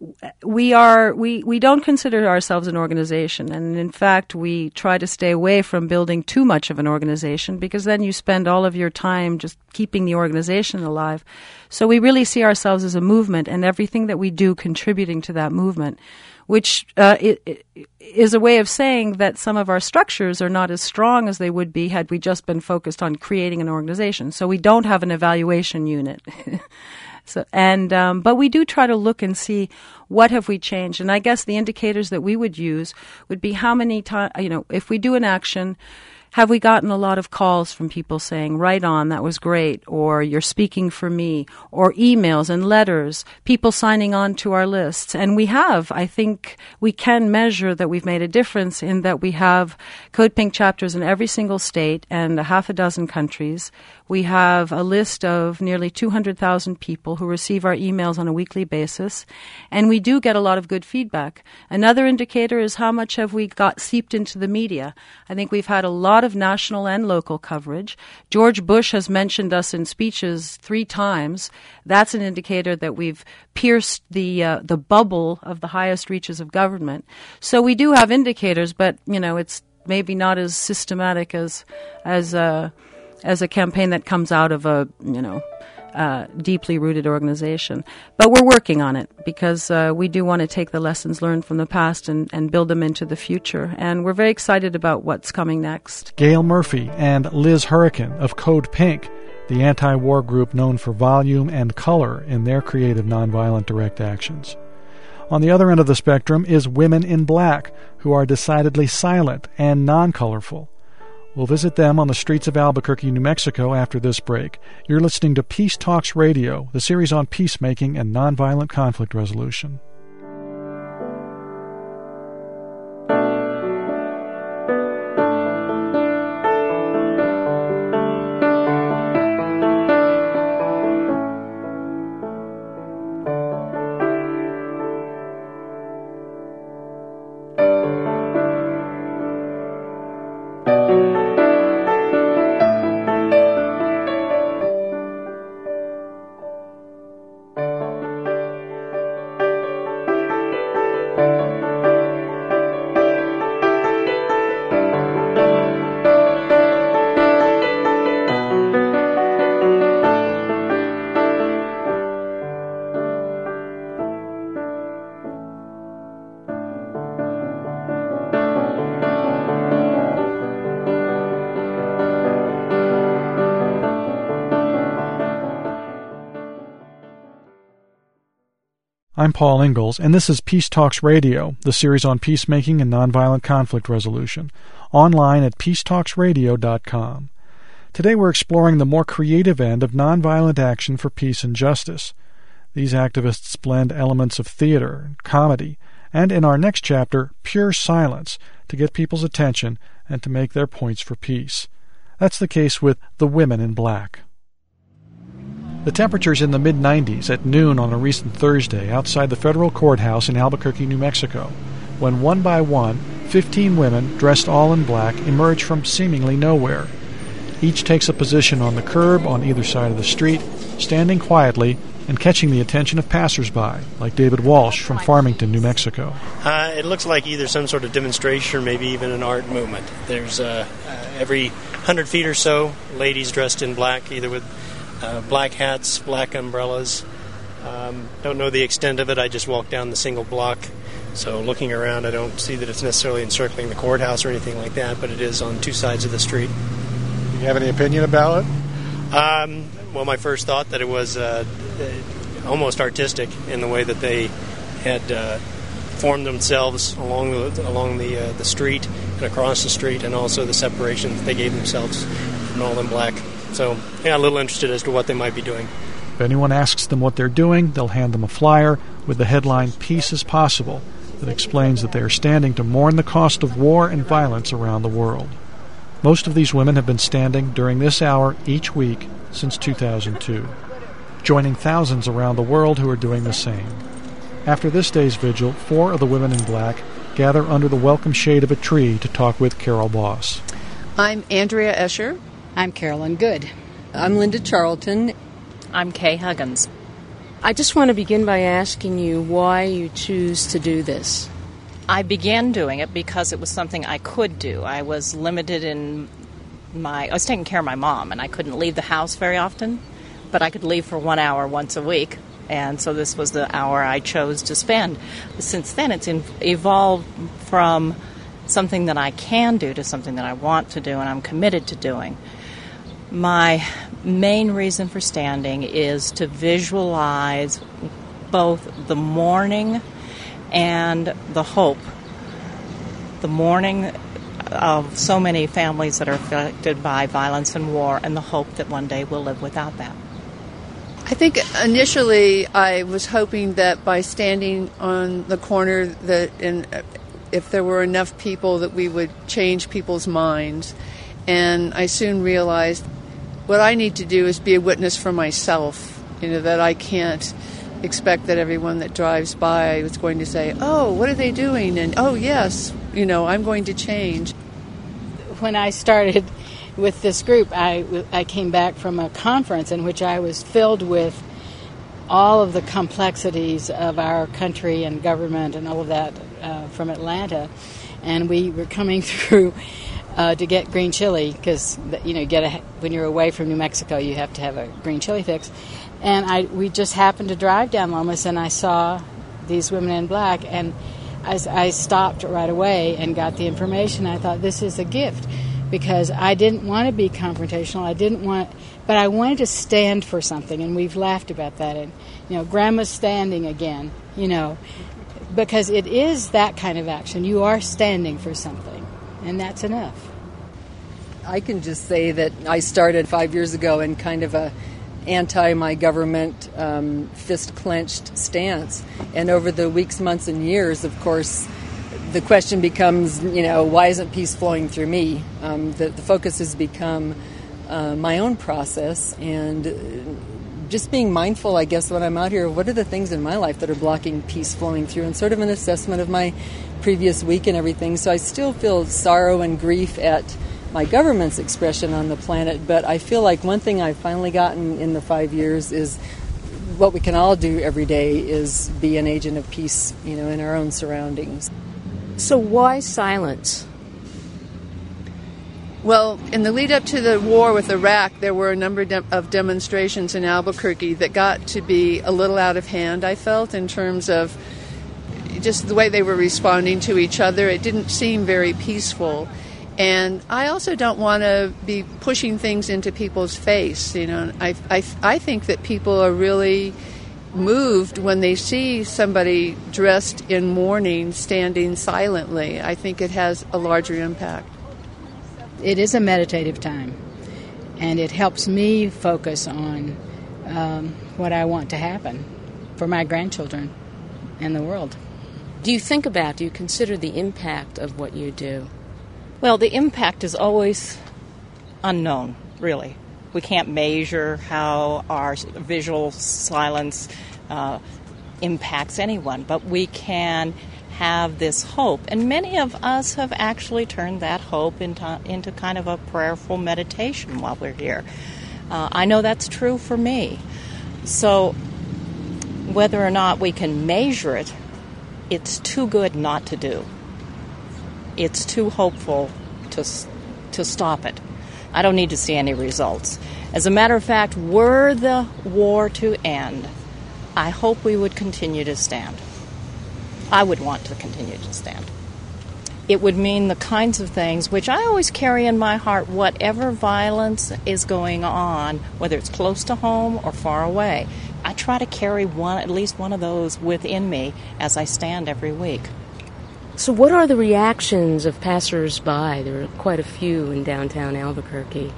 we are we, we don't consider ourselves an organization, and in fact, we try to stay away from building too much of an organization, because then you spend all of your time just keeping the organization alive. So we really see ourselves as a movement, and everything that we do contributing to that movement, which uh, it, it is a way of saying that some of our structures are not as strong as they would be had we just been focused on creating an organization. So we don't have an evaluation unit. So, and um, but we do try to look and see what have we changed. And I guess the indicators that we would use would be how many times, you know, if we do an action, have we gotten a lot of calls from people saying, right on, that was great, or you're speaking for me, or emails and letters, people signing on to our lists. And we have, I think we can measure that we've made a difference in that we have Code Pink chapters in every single state and a half a dozen countries. We have a list of nearly two hundred thousand people who receive our emails on a weekly basis, and we do get a lot of good feedback. Another indicator is how much have we got seeped into the media. I think we've had a lot of national and local coverage. George Bush has mentioned us in speeches three times. That's an indicator that we've pierced the uh, the bubble of the highest reaches of government. So we do have indicators, but you know, it's maybe not as systematic as as uh, as a campaign that comes out of a, you know, uh, deeply rooted organization. But we're working on it because uh, we do want to take the lessons learned from the past and, and build them into the future. And we're very excited about what's coming next. Gail Murphy and Liz Hurricane of Code Pink, the anti-war group known for volume and color in their creative nonviolent direct actions. On the other end of the spectrum is Women in Black, who are decidedly silent and non-colorful. We'll visit them on the streets of Albuquerque, New Mexico after this break. You're listening to Peace Talks Radio, the series on peacemaking and nonviolent conflict resolution. I'm Paul Ingalls, and this is Peace Talks Radio, the series on peacemaking and nonviolent conflict resolution, online at peace talks radio dot com. Today we're exploring the more creative end of nonviolent action for peace and justice. These activists blend elements of theater, comedy, and in our next chapter, pure silence to get people's attention and to make their points for peace. That's the case with the Women in Black. The temperature's in the mid nineties at noon on a recent Thursday outside the federal courthouse in Albuquerque, New Mexico, when one by one, fifteen women, dressed all in black, emerge from seemingly nowhere. Each takes a position on the curb on either side of the street, standing quietly and catching the attention of passersby, like David Walsh from Farmington, New Mexico. Uh, it looks like either some sort of demonstration or maybe even an art movement. There's uh, uh, every hundred feet or so, ladies dressed in black, either with uh, black hats, black umbrellas. Um, don't know the extent of it. I just walked down the single block. So looking around, I don't see that it's necessarily encircling the courthouse or anything like that, but it is on two sides of the street. Do you have any opinion about it? Um, well, my first thought that it was uh, almost artistic in the way that they had uh, formed themselves along the along the uh, the street and across the street, and also the separation that they gave themselves from all in black. So, yeah, a little interested as to what they might be doing. If anyone asks them what they're doing, they'll hand them a flyer with the headline "Peace is Possible," that explains that they are standing to mourn the cost of war and violence around the world. Most of these women have been standing during this hour each week since two thousand two, joining thousands around the world who are doing the same. After this day's vigil, four of the women in black gather under the welcome shade of a tree to talk with Carol Boss. I'm Andrea Escher. I'm Carolyn Good. I'm Linda Charlton. I'm Kay Huggins. I just want to begin by asking you why you choose to do this. I began doing it because it was something I could do. I was limited in my... I was taking care of my mom, and I couldn't leave the house very often, but I could leave for one hour once a week, and so this was the hour I chose to spend. Since then, it's in, evolved from something that I can do to something that I want to do and I'm committed to doing. My main reason for standing is to visualize both the mourning and the hope. The mourning of so many families that are affected by violence and war, and the hope that one day we'll live without that. I think initially I was hoping that by standing on the corner that in, if there were enough people that we would change people's minds. And I soon realized what I need to do is be a witness for myself, you know, that I can't expect that everyone that drives by is going to say, oh, what are they doing? And, oh, yes, you know, I'm going to change. When I started with this group, I, I came back from a conference in which I was filled with all of the complexities of our country and government and all of that uh, from Atlanta. And we were coming through uh, to get green chili because, you know, get a, when you're away from New Mexico, you have to have a green chili fix. And I we just happened to drive down Lomas, and I saw these women in black, and I, I stopped right away and got the information. I thought, this is a gift, because I didn't want to be confrontational. I didn't want, but I wanted to stand for something, and we've laughed about that. And, you know, Grandma's standing again, you know, because it is that kind of action. You are standing for something, and that's enough. I can just say that I started five years ago in kind of a anti-my government, um, fist-clenched stance. And over the weeks, months, and years, of course, the question becomes, you know, why isn't peace flowing through me? Um, the, the focus has become uh, my own process, and just being mindful, I guess, when I'm out here, what are the things in my life that are blocking peace flowing through, and sort of an assessment of my previous week and everything. So I still feel sorrow and grief at my government's expression on the planet, but I feel like one thing I've finally gotten in the five years is what we can all do every day is be an agent of peace, you know, in our own surroundings. So why silence? Well, in the lead up to the war with Iraq, there were a number of demonstrations in Albuquerque that got to be a little out of hand, I felt, in terms of just the way they were responding to each other. It didn't seem very peaceful. And I also don't want to be pushing things into people's face. You know, I, I, I think that people are really moved when they see somebody dressed in mourning standing silently. I think it has a larger impact. It is a meditative time, and it helps me focus on um, what I want to happen for my grandchildren and the world. Do you think about, do you consider the impact of what you do? Well, the impact is always unknown, really. We can't measure how our visual silence uh, impacts anyone, but we can have this hope. And many of us have actually turned that hope into, into kind of a prayerful meditation while we're here. Uh, I know that's true for me. So whether or not we can measure it, it's too good not to do. It's too hopeful to to stop it. I don't need to see any results. As a matter of fact, were the war to end, I hope we would continue to stand. I would want to continue to stand. It would mean the kinds of things which I always carry in my heart, whatever violence is going on, whether it's close to home or far away. I try to carry one, at least one of those within me as I stand every week. So what are the reactions of passers-by? There are quite a few in downtown Albuquerque.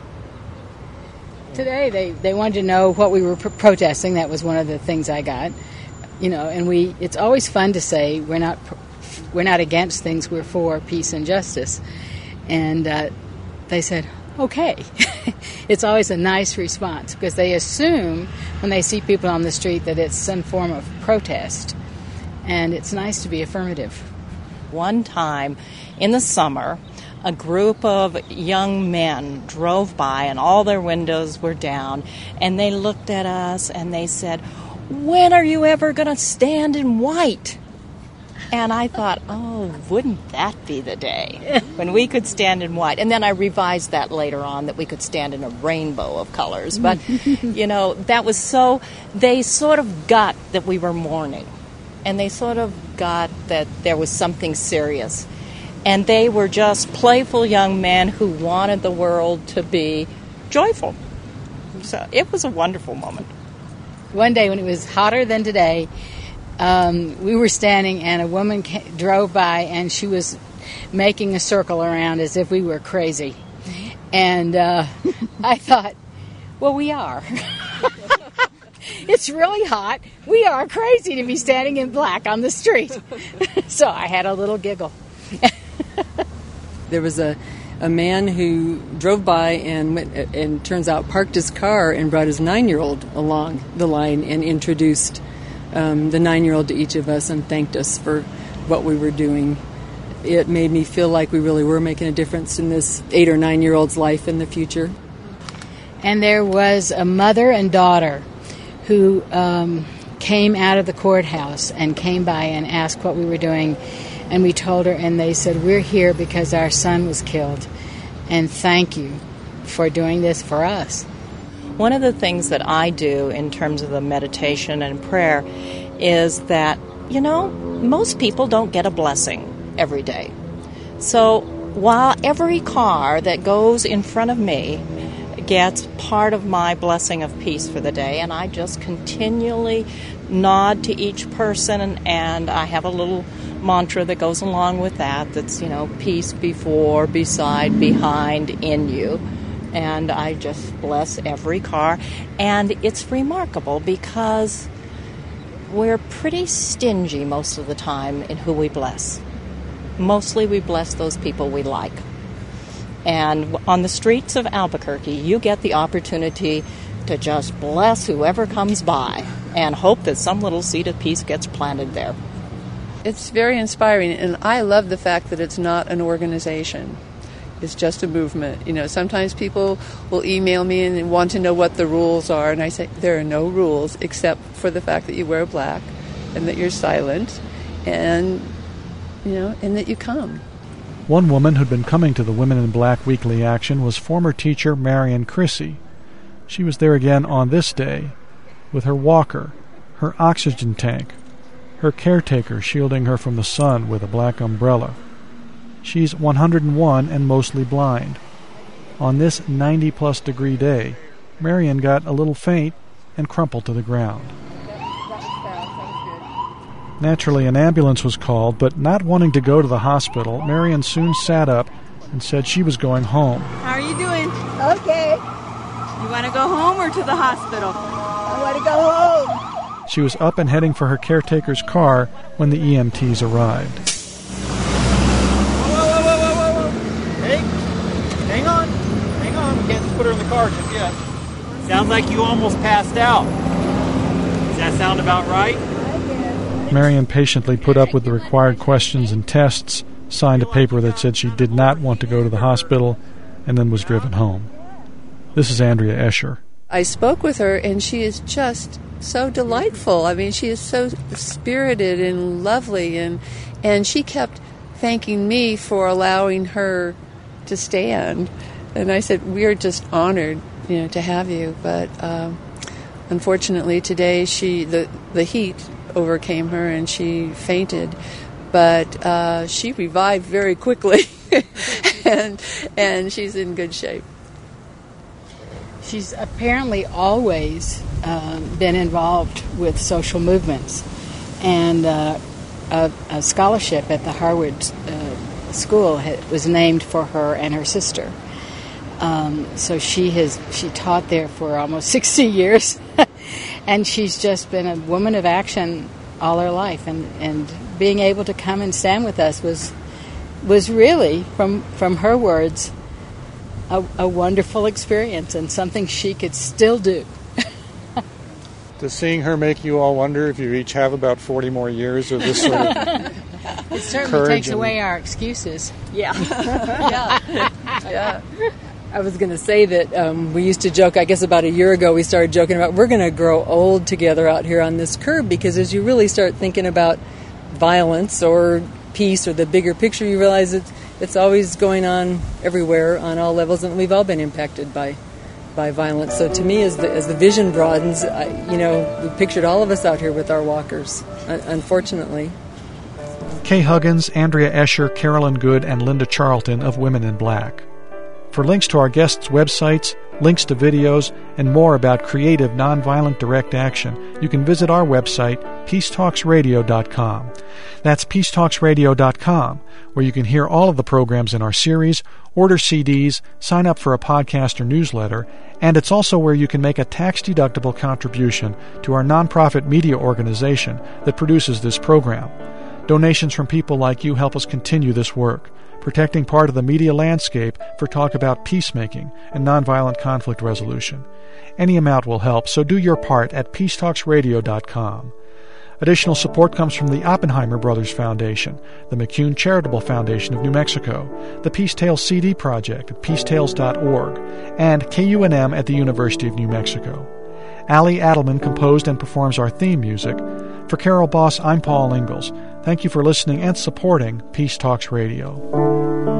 Today they, they wanted to know what we were pr- protesting. That was one of the things I got. You know, and we it's always fun to say we're not pr- we're not against things, we're for peace and justice. And uh, they said, okay. It's always a nice response because they assume when they see people on the street that it's some form of protest. And it's nice to be affirmative. One time in the summer, a group of young men drove by and all their windows were down, and they looked at us and they said, "When are you ever going to stand in white?" And I thought, oh, wouldn't that be the day when we could stand in white? And then I revised that later on, that we could stand in a rainbow of colors. But, you know, that was so, they sort of got that we were mourning. And they sort of got that there was something serious. And they were just playful young men who wanted the world to be joyful. So it was a wonderful moment. One day when it was hotter than today, um, we were standing and a woman came, drove by and she was making a circle around as if we were crazy. And uh, I thought, well, we are. It's really hot. We are crazy to be standing in black on the street. So I had a little giggle. There was a, a man who drove by and went, and turns out parked his car and brought his nine-year-old along the line and introduced um, the nine-year-old to each of us and thanked us for what we were doing. It made me feel like we really were making a difference in this eight- or nine-year-old's life in the future. And there was a mother and daughter who um, came out of the courthouse and came by and asked what we were doing. And we told her, and they said, we're here because our son was killed. And thank you for doing this for us. One of the things that I do in terms of the meditation and prayer is that, you know, most people don't get a blessing every day. So while every car that goes in front of me gets part of my blessing of peace for the day, and I just continually nod to each person, and, and I have a little mantra that goes along with that, that's, you know, peace before, beside, behind, in you. And I just bless every car. And it's remarkable because we're pretty stingy most of the time in who we bless. Mostly we bless those people we like. And on the streets of Albuquerque, you get the opportunity to just bless whoever comes by and hope that some little seed of peace gets planted there. It's very inspiring, and I love the fact that it's not an organization. It's just a movement. You know, sometimes people will email me and want to know what the rules are, and I say there are no rules except for the fact that you wear black and that you're silent and, you know, and that you come. One woman who'd been coming to the Women in Black weekly action was former teacher Marion Chrissy. She was there again on this day with her walker, her oxygen tank, her caretaker shielding her from the sun with a black umbrella. She's one hundred one and mostly blind. On this ninety-plus degree day, Marion got a little faint and crumpled to the ground. Naturally, an ambulance was called, but not wanting to go to the hospital, Marion soon sat up and said she was going home. How are you doing? Okay. You want to go home or to the hospital? I want to go home. She was up and heading for her caretaker's car when the E M Ts arrived. Whoa, whoa, whoa, whoa, whoa, whoa. Hey, hang on. Hang on. We can't just put her in the car just yet. Sounds like you almost passed out. Does that sound about right? Marion patiently put up with the required questions and tests, signed a paper that said she did not want to go to the hospital, and then was driven home. This is Andrea Escher. I spoke with her, and she is just so delightful. I mean, she is so spirited and lovely, and and she kept thanking me for allowing her to stand. And I said, we are just honored, you know, to have you. But um, unfortunately, today she the the heat overcame her, and she fainted. But uh, she revived very quickly, and and she's in good shape. She's apparently always uh, been involved with social movements, and uh, a, a scholarship at the Harvard uh, School was named for her and her sister. Um, so she has she taught there for almost sixty years, and she's just been a woman of action all her life. And, and being able to come and stand with us was was really, from from her words, A, a wonderful experience and something she could still do. Does seeing her make you all wonder if you each have about forty more years of this sort of It certainly courage takes and- away our excuses. Yeah. yeah. Yeah. I was going to say that um, we used to joke, I guess about a year ago, we started joking about we're going to grow old together out here on this curb, because as you really start thinking about violence or peace or the bigger picture, you realize it's, it's always going on everywhere on all levels, and we've all been impacted by by violence. So to me, as the, as the vision broadens, I, you know, we pictured all of us out here with our walkers, un- unfortunately. Kay Huggins, Andrea Escher, Carolyn Good, and Linda Charlton of Women in Black. For links to our guests' websites, links to videos, and more about creative, nonviolent direct action, you can visit our website, peace talks radio dot com. That's peace talks radio dot com, where you can hear all of the programs in our series, order C Ds, sign up for a podcast or newsletter, and it's also where you can make a tax-deductible contribution to our nonprofit media organization that produces this program. Donations from people like you help us continue this work, protecting part of the media landscape for talk about peacemaking and nonviolent conflict resolution. Any amount will help, so do your part at peace talks radio dot com. Additional support comes from the Oppenheimer Brothers Foundation, the McCune Charitable Foundation of New Mexico, the Peace Tales C D Project at peace tales dot org, and K U N M at the University of New Mexico. Ali Adelman composed and performs our theme music. For Carol Boss, I'm Paul Ingalls. Thank you for listening and supporting Peace Talks Radio.